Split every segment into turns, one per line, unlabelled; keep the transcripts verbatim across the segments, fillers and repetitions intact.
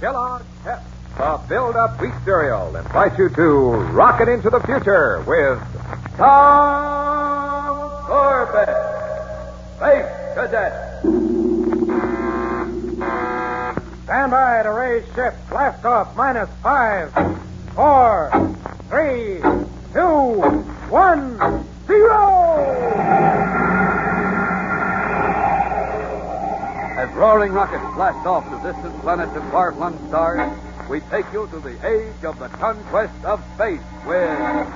Kellogg's Pep, the build-up wheat cereal, invite you to rocket into the future with Tom Corbett, Space Cadet.
Stand by to raise ship. Blast off. Minus five, four, three, two, one, zero!
As roaring rockets blast off to distant planets and far-flung stars, we take you to the age of the conquest of space with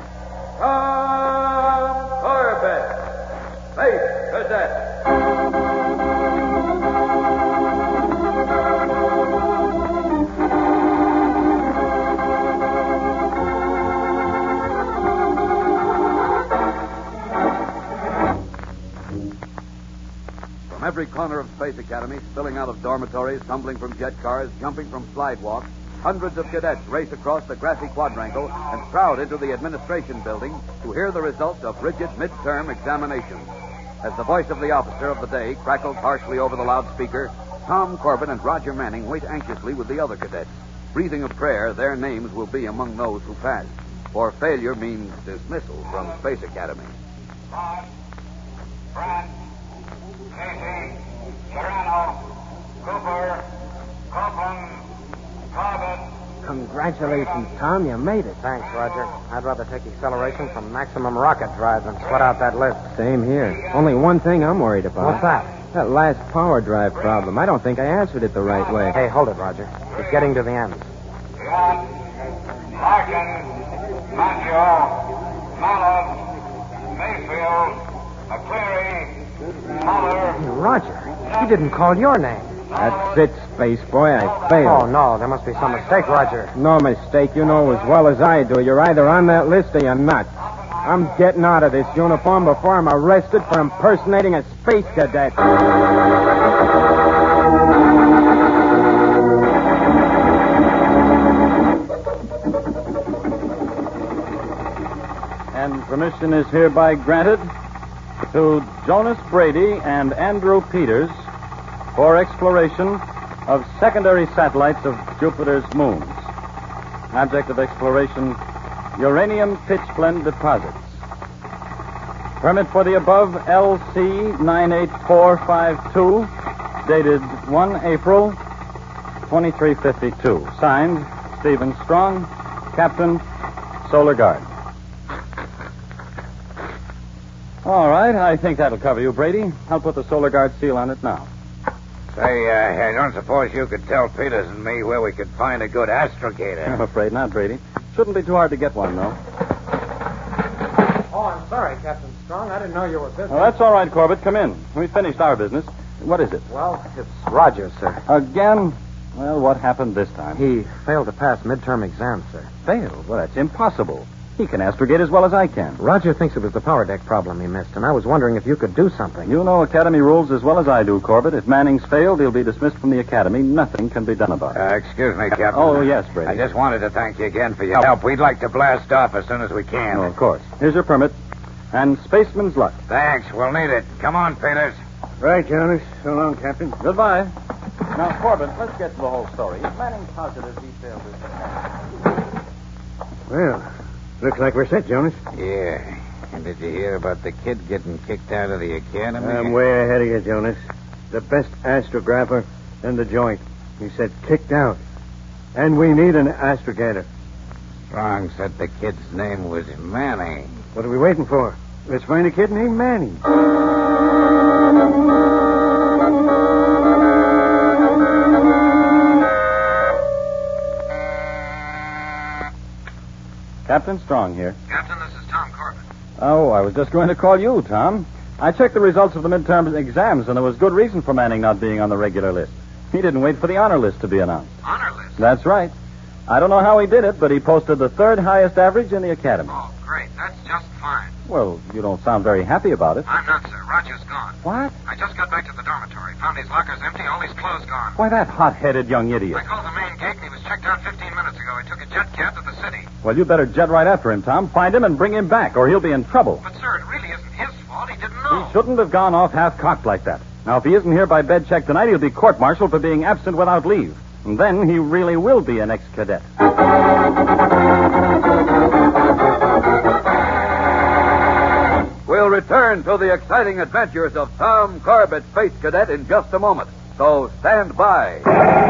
Tom Corbett, Space Cadet. From every corner of Space Academy, spilling out of dormitories, tumbling from jet cars, jumping from slidewalks, hundreds of cadets race across the grassy quadrangle and crowd into the administration building to hear the results of rigid midterm examinations. As the voice of the officer of the day crackles harshly over the loudspeaker, Tom Corbett and Roger Manning wait anxiously with the other cadets. Breathing a prayer, their names will be among those who pass, for failure means dismissal from Space Academy.
Bond, Brand, Casey, Serrano, Cooper, Copeland, Corbett.
Congratulations, Tom. You made it. Thanks, Roger. I'd rather take acceleration from maximum rocket drive than sweat out that list.
Same here. Only one thing I'm worried about.
What's that?
That last power drive problem. I don't think I answered it the right way.
Hey, hold it, Roger. It's getting to the end.
Scott, Larkin, Maggio, Mallow, Mayfield, McCleary, Muller.
Hey, Roger, he didn't call your name.
That's it, Space Boy. I failed.
Oh, no, there must be some mistake, Roger.
No mistake. You know as well as I do. You're either on that list or you're not. I'm getting out of this uniform before I'm arrested for impersonating a space cadet.
And permission is hereby granted to Jonas Brady and Andrew Peters for exploration of secondary satellites of Jupiter's moons. Object of exploration, uranium pitchblende deposits. Permit for the above, L C nine eight four five two, dated the first of April, twenty-three fifty-two. Signed, Stephen Strong, Captain, Solar Guard. All right, I think that'll cover you, Brady. I'll put the Solar Guard seal on it now.
Say, uh, I don't suppose you could tell Peters and me where we could find a good astrogator.
I'm afraid not, Brady. Shouldn't be too hard to get one, though.
Oh, I'm sorry, Captain Strong. I didn't know you were busy.
Well, that's all right, Corbett. Come in. We finished our business. What is it?
Well, it's Roger, sir.
Again? Well, what happened this time?
He failed to pass midterm exams, sir.
Failed? Well, that's impossible. He can astrogate as well as I can.
Roger thinks it was the power deck problem he missed, and I was wondering if you could do something.
You know Academy rules as well as I do, Corbett. If Manning's failed, he'll be dismissed from the Academy. Nothing can be done about it.
Uh, excuse me, Captain.
Oh, yes, Brady.
I just wanted to thank you again for your help. We'd like to blast off as soon as we can.
Oh, of course. Here's your permit. And spaceman's luck.
Thanks. We'll need it. Come on, Peters.
Right, Jonas. So long, Captain.
Goodbye. Now, Corbett, let's get to the whole story. Is Manning positive he failed this Academy?
Well, looks like we're set, Jonas.
Yeah. And did you hear about the kid getting kicked out of the Academy?
I'm way ahead of you, Jonas. The best astrographer in the joint. He said kicked out. And we need an astrogator.
Strong said the kid's name was Manning.
What are we waiting for? Let's find a kid named Manning.
Captain Strong here.
Captain, this is Tom Corbett.
Oh, I was just going to call you, Tom. I checked the results of the midterm exams, and there was good reason for Manning not being on the regular list. He didn't wait for the honor list to be announced.
Honor list?
That's right. I don't know how he did it, but he posted the third highest average in the Academy.
Oh, great. That's just fine.
Well, you don't sound very happy about it.
I'm not, sir. Roger's gone.
What?
I just got back to the dormitory. Found his lockers empty, all his clothes gone.
Why, that hot-headed young idiot.
I called the main gate, and he was checked out fifteen minutes ago. He took a jet cab to the city.
Well, you better jet right after him, Tom. Find him and bring him back, or he'll be in trouble.
But, sir, it really isn't his fault. He didn't know.
He shouldn't have gone off half-cocked like that. Now, if he isn't here by bed check tonight, he'll be court-martialed for being absent without leave. And then he really will be an ex-cadet.
We'll return to the exciting adventures of Tom Corbett, Space Cadet, in just a moment. So stand by.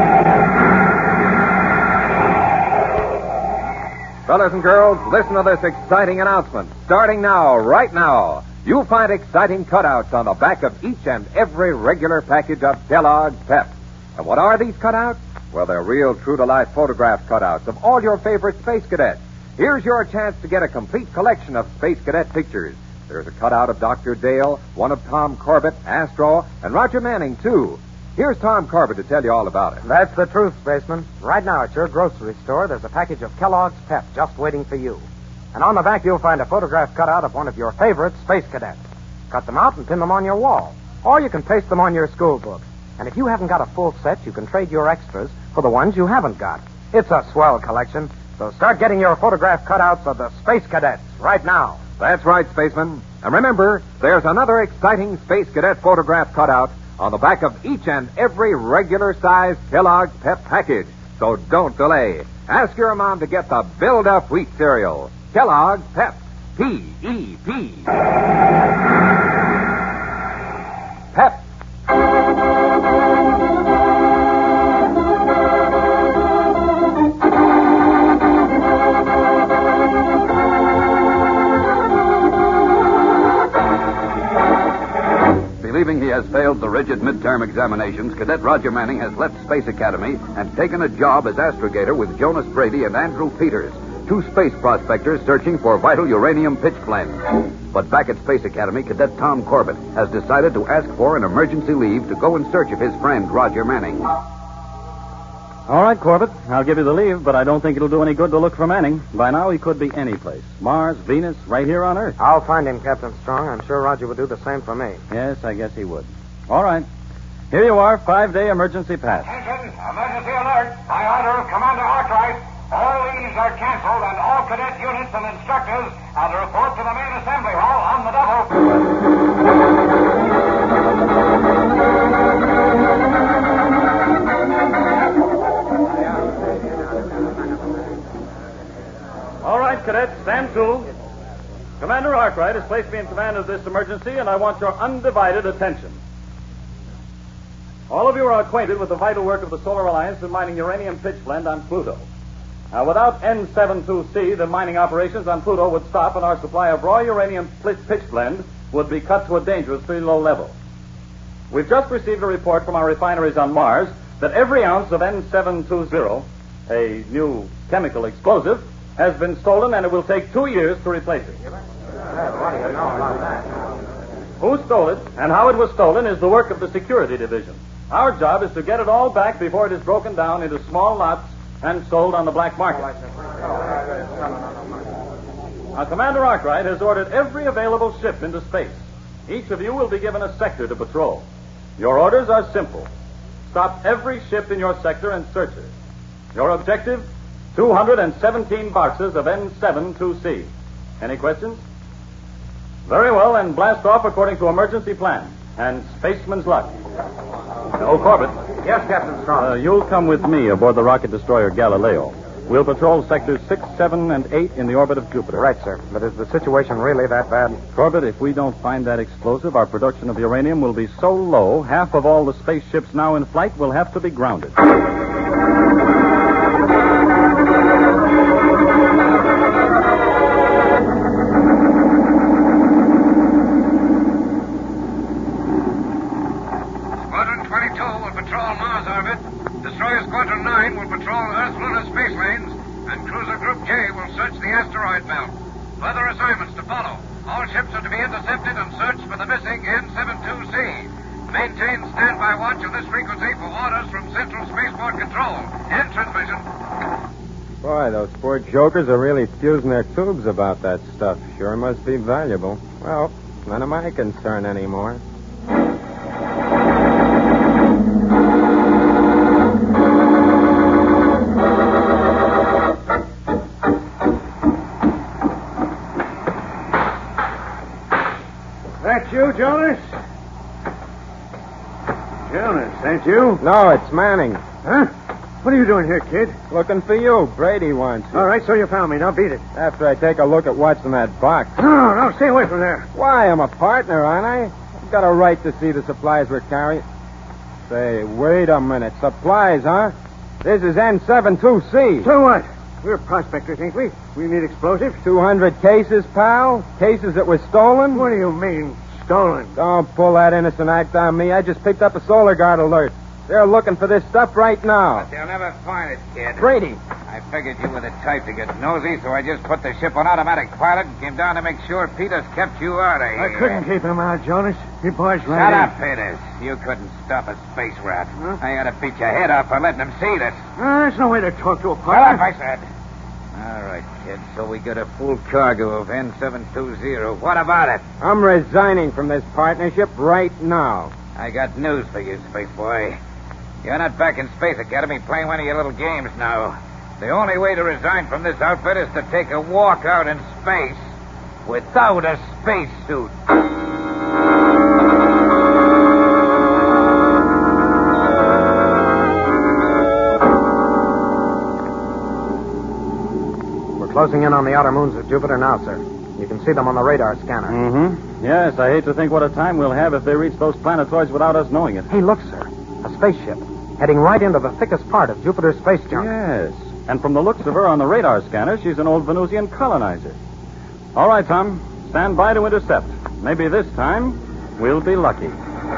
Fellas and girls, listen to this exciting announcement. Starting now, right now, you'll find exciting cutouts on the back of each and every regular package of Kellogg's Pep. And what are these cutouts? Well, they're real, true-to-life photograph cutouts of all your favorite Space Cadets. Here's your chance to get a complete collection of Space Cadet pictures. There's a cutout of Doctor Dale, one of Tom Corbett, Astro, and Roger Manning, too. Here's Tom Corbett to tell you all about it.
That's the truth, Spaceman. Right now at your grocery store, there's a package of Kellogg's Pep just waiting for you. And on the back, you'll find a photograph cutout of one of your favorite Space Cadets. Cut them out and pin them on your wall. Or you can paste them on your school book. And if you haven't got a full set, you can trade your extras for the ones you haven't got. It's a swell collection. So start getting your photograph cutouts of the Space Cadets right now.
That's right, Spaceman. And remember, there's another exciting Space Cadet photograph cutout on the back of each and every regular-sized Kellogg's Pep package. So don't delay. Ask your mom to get the Build-Up Wheat Cereal. Kellogg's Pep. P E P. Pep.
Believing he has failed the rigid midterm examinations, Cadet Roger Manning has left Space Academy and taken a job as astrogator with Jonas Brady and Andrew Peters, two space prospectors searching for vital uranium pitch blends. But back at Space Academy, Cadet Tom Corbett has decided to ask for an emergency leave to go in search of his friend Roger Manning.
All right, Corbett, I'll give you the leave, but I don't think it'll do any good to look for Manning. By now, he could be any place. Mars, Venus, right here on Earth.
I'll find him, Captain Strong. I'm sure Roger would do the same for me.
Yes, I guess he would. All right. Here you are, five-day emergency pass.
Attention, emergency alert. By order of Commander Arkwright, all leaves are canceled and all cadet units and instructors are to report to the main assembly hall on the double.
All right, cadets, stand to. Commander Arkwright has placed me in command of this emergency, and I want your undivided attention. All of you are acquainted with the vital work of the Solar Alliance in mining uranium pitch blende on Pluto. Now, without N seventy-two C, the mining operations on Pluto would stop, and our supply of raw uranium pitch blende would be cut to a dangerously low level. We've just received a report from our refineries on Mars that every ounce of N seven twenty, a new chemical explosive, has been stolen, and it will take two years to replace it. Who stole it and how it was stolen is the work of the Security Division. Our job is to get it all back before it is broken down into small lots and sold on the black market. Now, Commander Arkwright has ordered every available ship into space. Each of you will be given a sector to patrol. Your orders are simple. Stop every ship in your sector and search it. Your objective, two hundred seventeen boxes of N seventy-two C. Any questions? Very well, then blast off according to emergency plan. And spaceman's luck. Oh, Corbett.
Yes, Captain Strong.
Uh, you'll come with me aboard the rocket destroyer Galileo. We'll patrol sectors six, seven, and eight in the orbit of Jupiter.
Right, sir. But is the situation really that bad?
Corbett, if we don't find that explosive, our production of uranium will be so low, half of all the spaceships now in flight will have to be grounded.
Squadron nine will patrol Earth-Lunar space lanes, and Cruiser Group J will search the asteroid belt. Further assignments to follow. All ships are to be intercepted and searched for the missing N seventy-two C. Maintain standby watch on this frequency for orders from Central Spaceport Control. End transmission.
Boy, those poor jokers are really fusing their tubes about that stuff. Sure must be valuable. Well, none of my concern anymore.
That you, Jonas? Jonas, ain't you?
No, it's Manning.
Huh? What are you doing here, kid?
Looking for you. Brady wants you.
All right, so you found me. Now beat it.
After I take a look at what's in that box.
No, no, stay away from there.
Why? I'm a partner, aren't I? I've got a right to see the supplies we're carrying. Say, wait a minute. Supplies, huh? This is N seventy-two C.
So what? We're prospectors, ain't we? We need explosives.
two hundred cases, pal? Cases that were stolen?
What do you mean, stolen?
Don't pull that innocent act on me. I just picked up a Solar Guard alert. They're looking for this stuff right now.
But they'll never find it, kid.
Brady.
I figured you were the type to get nosy, so I just put the ship on automatic pilot and came down to make sure Peters kept you out of here.
I couldn't keep him out, Jonas. He barged right
Shut
in.
up, Peters. You couldn't stop a space rat.
Huh?
I ought to beat your head off for letting him see this.
Uh, that's no way to talk to a
Shut
partner.
up, I said. All right, kid. So we got a full cargo of N seven two zero. What about it?
I'm resigning from this partnership right now.
I got news for you, Space Boy. You're not back in Space Academy playing one of your little games now. The only way to resign from this outfit is to take a walk out in space without a spacesuit.
We're closing in on the outer moons of Jupiter now, sir. You can see them on the radar scanner.
Mm-hmm. Yes, I hate to think what a time we'll have if they reach those planetoids without us knowing it.
Hey, look, sir. A spaceship heading right into the thickest part of Jupiter's space junk.
Yes. And from the looks of her on the radar scanner, she's an old Venusian colonizer. All right, Tom. Stand by to intercept. Maybe this time we'll be lucky.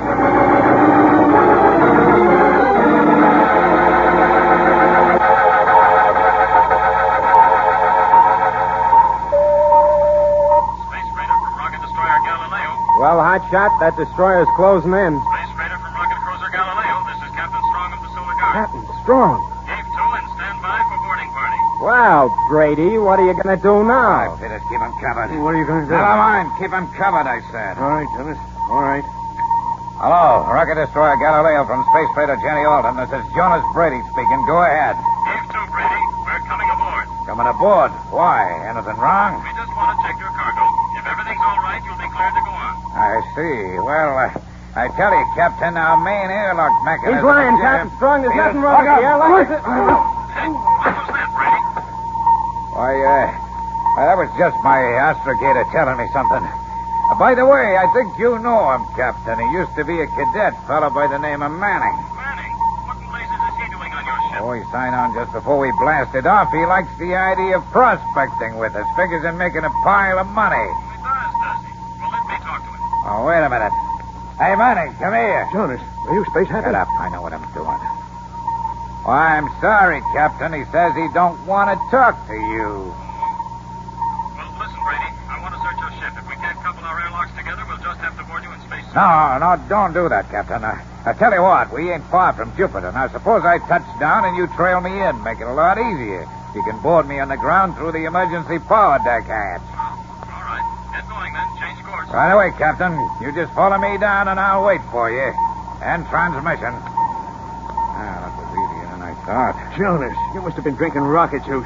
Well, Hotshot, that destroyer's closing in.
Space Raider from Rocket Cruiser Galileo. This is Captain Strong of the Solar Guard.
Captain Strong.
Gave two and stand by for boarding party.
Well, Brady, what are you going to do
All
now?
right, Peters, keep him covered.
What are you going to do?
Never mind. Keep him covered, I said.
All right, Jonas. All right.
Hello, Rocket Destroyer Galileo from Space Freighter Jenny Alden. This is Jonas Brady speaking. Go ahead.
Gave two, Brady. We're coming aboard.
Coming aboard. Why? Anything wrong?
We just want to check your cargo. If everything's all right, you'll be cleared to go on.
I see. Well, uh, I tell you, Captain, our main airlock mechanism...
He's lying,
is-
Captain Strong. There's
Peters,
nothing wrong with
look
the
up.
airlock.
Hey, what was that, Brady?
Why, uh, well, that was just my astrogator telling me something. Uh, by the way, I think you know him, Captain. He used to be a cadet, fellow by the name of Manning.
Manning, what in blazes is he doing on your ship?
Oh, he signed on just before we blasted off. He likes the idea of prospecting with us. Figures in making a pile of money.
He does, does he? Well, let me talk to him.
Oh, wait a minute. Hey, Manning, come here.
Jonas, are you space happy?
Shut up. I know what I'm doing. Why, I'm sorry, Captain. He says he don't want to talk to you.
Well, listen, Brady. I want to search your ship. If we can't couple our airlocks together, we'll just have to board you in space.
No, no, don't do that, Captain. I, I tell you what, we ain't far from Jupiter. Now, suppose I touch down and you trail me in. Make it a lot easier. You can board me on the ground through the emergency power deck hatch.
All right. Get going, then. Change course.
Right away, Captain. You just follow me down and I'll wait for you. And transmission. Ah, that was easier than I thought.
Jonas, you must have been drinking rocket juice.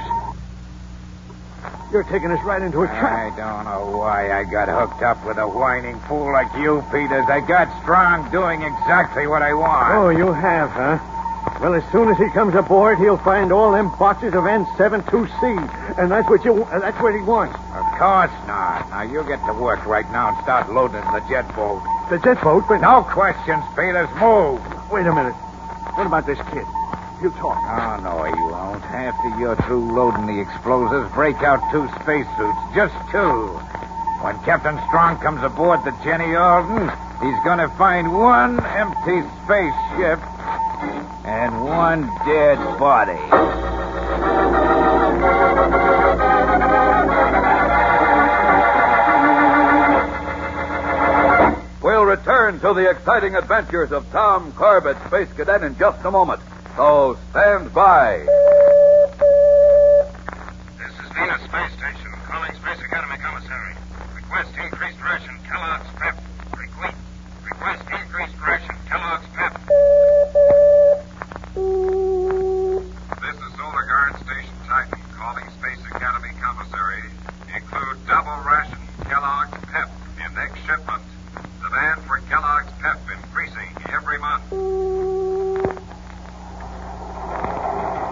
You're taking us right into a
I
trap.
don't know why I got hooked up with a whining fool like you, Peters. I got Strong doing exactly what I want.
Oh, you have, huh? Well, as soon as he comes aboard, he'll find all them boxes of N seventy-two C, and that's what you uh, that's what he wants.
Of course not. Now, you get to work right now and start loading the jet boat.
The jet boat, but
No questions, Peters. Move.
wait a minute. What about this kid? He'll talk.
Oh, no, he won't. After you're through loading the explosives, break out two spacesuits. Just two. When Captain Strong comes aboard the Jenny Alden, he's going to find one empty spaceship and one dead body.
We'll return to the exciting adventures of Tom Corbett, Space Cadet, in just a moment. So stand by.
This is Venus Space Station, calling Space Academy Commissary. Request increased ration, Kellogg's Pep. Request, request increased ration, Kellogg's Pep. This is Solar Guard Station Titan, calling Space Academy Commissary. Include double ration, Kellogg's Pep, in next shipment. Demand for Kellogg's Pep increasing every month.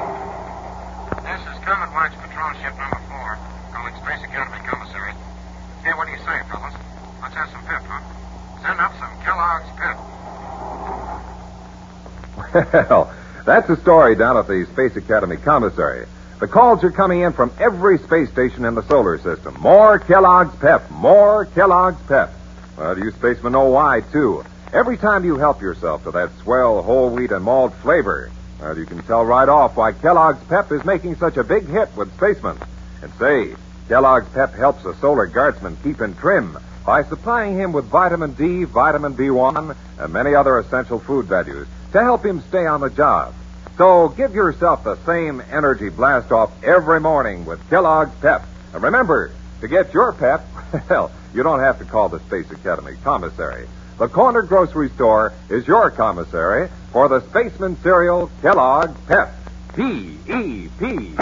Well, that's the story down at the Space Academy commissary. The calls are coming in from every space station in the solar system. More Kellogg's Pep, more Kellogg's Pep. Well, you spacemen know why, too. Every time you help yourself to that swell whole wheat and malt flavor, well, you can tell right off why Kellogg's Pep is making such a big hit with spacemen. And say, Kellogg's Pep helps a solar guardsman keep in trim by supplying him with vitamin D, vitamin B one, and many other essential food values to help him stay on the job. So give yourself the same energy blast off every morning with Kellogg's Pep. And remember, to get your pep, well, you don't have to call the Space Academy commissary. The corner grocery store is your commissary for the Spaceman cereal Kellogg's Pep. P E P.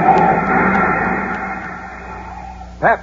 Pep.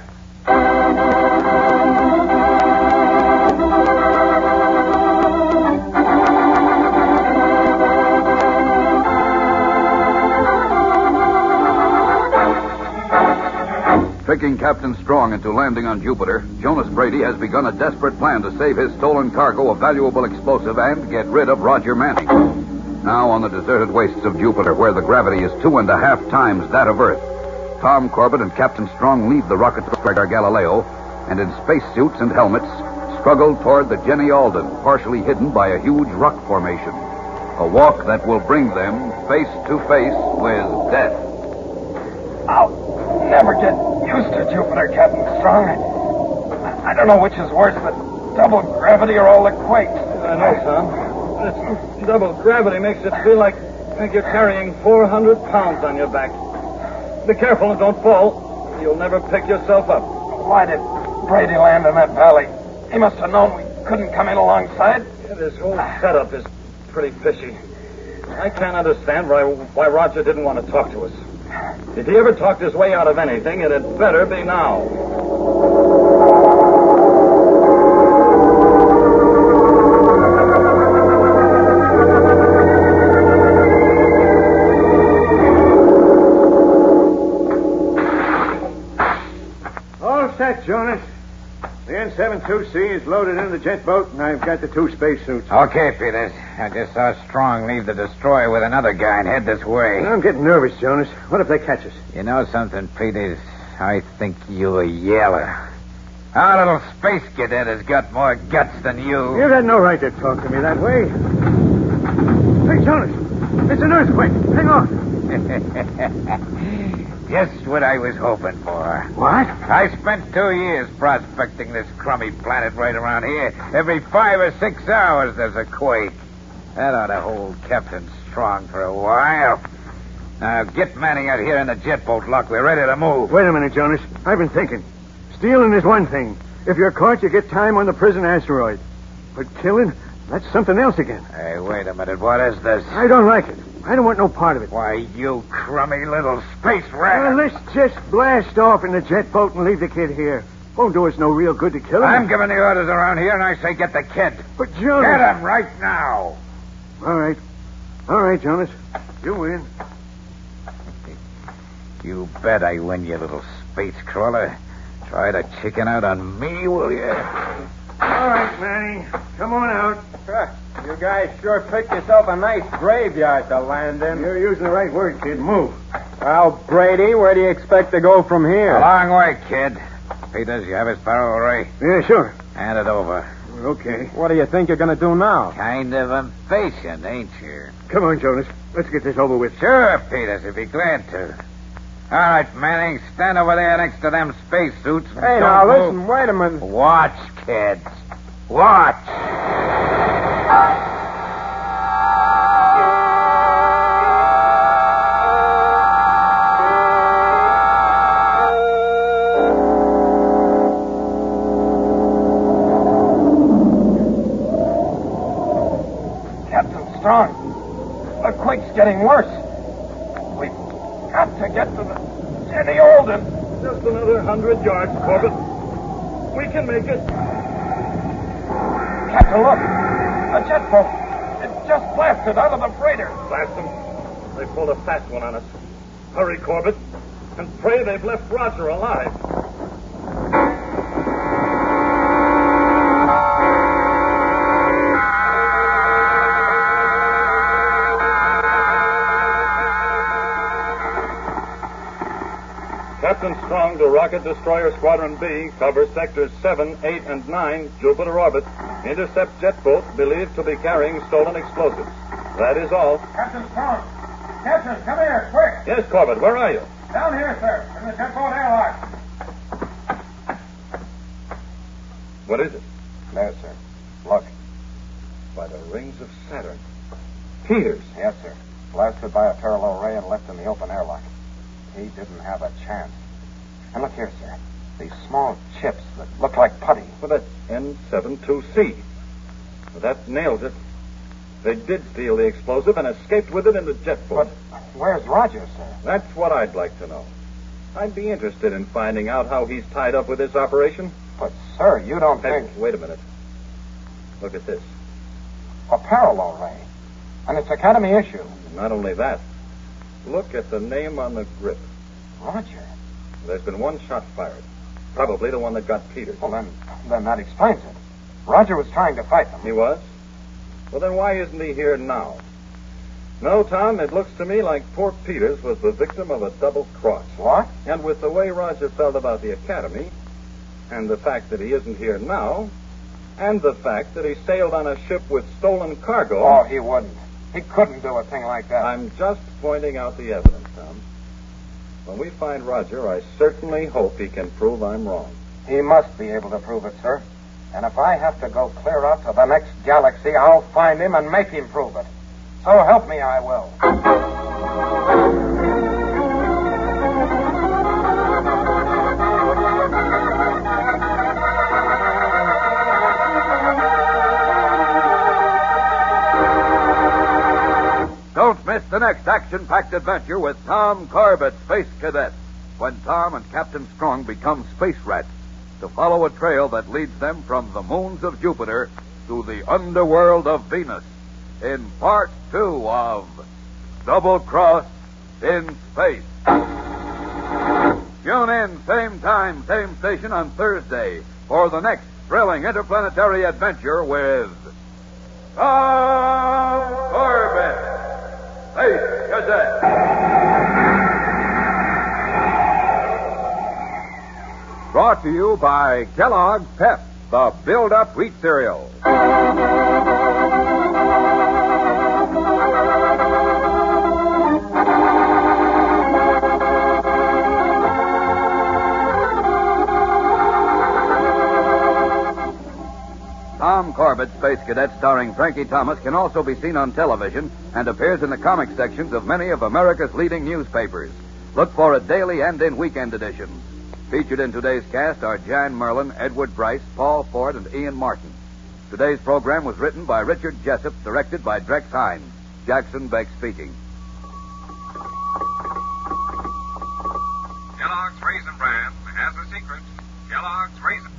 Tricking Captain Strong into landing on Jupiter, Jonas Brady has begun a desperate plan to save his stolen cargo of valuable explosive and get rid of Roger Manning. Now on the deserted wastes of Jupiter, where the gravity is two and a half times that of Earth, Tom Corbett and Captain Strong leave the rocket striker Galileo and in spacesuits and helmets struggle toward the Jenny Alden, partially hidden by a huge rock formation. A walk that will bring them face to face with death.
Ow! Never get used to Jupiter, Captain Strong. I don't know which is worse, the double gravity or all the quakes.
I know, Tom. This double gravity makes it feel like, like you're carrying four hundred pounds on your back. Be careful and don't fall. You'll never pick yourself up.
Why did Brady land in that valley? He must have known we couldn't come in alongside.
Yeah, this whole setup is pretty fishy. I can't understand why, why Roger didn't want to talk to us. If he ever talked his way out of anything, it had better be now.
All set, Jonas. The N seventy-two C is loaded in the jet boat, and I've got the two spacesuits.
Okay, Peters. I just saw Strong leave the destroyer with another guy and head this way.
I'm getting nervous, Jonas. What if they catch us?
You know something, Peters? I think you're a yeller. Our little space cadet has got more guts than you.
You got no right to talk to me that way. Hey, Jonas, it's an earthquake. Hang on.
Just what I was hoping for.
What?
I spent two years prospecting this crummy planet right around here. Every five or six hours there's a quake. That ought to hold Captain Strong for a while. Now, get Manning out here in the jet boat, Luck. We're ready to move.
Wait a minute, Jonas. I've been thinking. Stealing is one thing. If you're caught, you get time on the prison asteroid. But killing, that's something else again.
Hey, wait a minute. What is this?
I don't like it. I don't want no part of it.
Why, you crummy little space rat.
Well, let's just blast off in the jet boat and leave the kid here. Won't do us no real good to kill him.
I'm giving the orders around here, and I say get the kid.
But, Jonas...
Get him right now.
All right. All right, Jonas. You win.
You bet I win, you little space crawler. Try to chicken out on me, will you?
All right, Manny. Come on out.
You guys sure picked yourself a nice graveyard to land in.
You're using the right word, kid. Move.
Well, Brady, where do you expect to go from here?
A long way, kid. Peters, you have his parole array?
Yeah, sure.
Hand it over.
Okay.
What do you think you're going to do now?
Kind of impatient, ain't you?
Come on, Jonas. Let's get this over with.
Sure, Peters, if you're glad to. All right, Manning, stand over there next to them spacesuits.
Hey, now, listen, wait a minute.
Watch, kids. Watch.
Captain Strong, the quake's getting worse. We've got to get to the Jenny Alden.
Just another hundred yards, Corbett. We can make it.
Captain, look. A jet boat. It just blasted out of the freighter.
Blast them. They pulled a fast one on us. Hurry, Corbett. And pray they've left Roger alive. Captain Strong to Rocket Destroyer Squadron B, cover sectors seven, eight, and nine, Jupiter orbit. Intercept jet boat believed to be carrying stolen explosives. That is all.
Captain Strong! Captain, come here, quick!
Yes, Corbett, where are you?
Down here, sir, in the jet boat airlock.
What is it?
There, sir. Look.
By the rings of Saturn. Peters.
Yes, sir. Blasted by a parallel ray and left in the open airlock. He didn't have a chance. And look here, sir. These small chips that look like putty.
Well, that's N seventy-two C. That nails it. They did steal the explosive and escaped with it in the jet boat.
But where's Roger, sir?
That's what I'd like to know. I'd be interested in finding out how he's tied up with this operation.
But, sir, you don't
Hey,
think...
wait a minute. Look at this.
A parallel ray. And it's Academy issue.
Not only that. Look at the name on the grip.
Roger.
There's been one shot fired. Probably the one that got Peters.
Well, then, then that explains it. Roger was trying to fight them.
He was? Well, then why isn't he here now? No, Tom, it looks to me like poor Peters was the victim of a double cross.
What?
And with the way Roger felt about the Academy, and the fact that he isn't here now, and the fact that he sailed on a ship with stolen cargo...
Oh, he wouldn't. He couldn't do a thing like that.
I'm just pointing out the evidence, Tom. When we find Roger, I certainly hope he can prove I'm wrong.
He must be able to prove it, sir. And if I have to go clear out to the next galaxy, I'll find him and make him prove it. So help me, I will.
Don't miss the next action-packed adventure with Tom Corbett, Space Cadet, when Tom and Captain Strong become space rats to follow a trail that leads them from the moons of Jupiter to the underworld of Venus in part two of Double Cross in Space. Tune in, same time, same station on Thursday for the next thrilling interplanetary adventure with Tom Corbett, Space Cadet. Brought to you by Kellogg's Pep, the build-up wheat cereal. Tom Corbett, Space Cadet, starring Frankie Thomas, can also be seen on television and appears in the comic sections of many of America's leading newspapers. Look for it daily and in weekend editions. Featured in today's cast are Jan Merlin, Edward Bryce, Paul Ford, and Ian Martin. Today's program was written by Richard Jessup, directed by Drex Hines. Jackson Beck speaking.
Kellogg's Raisin Bran has a secret. Kellogg's Raisin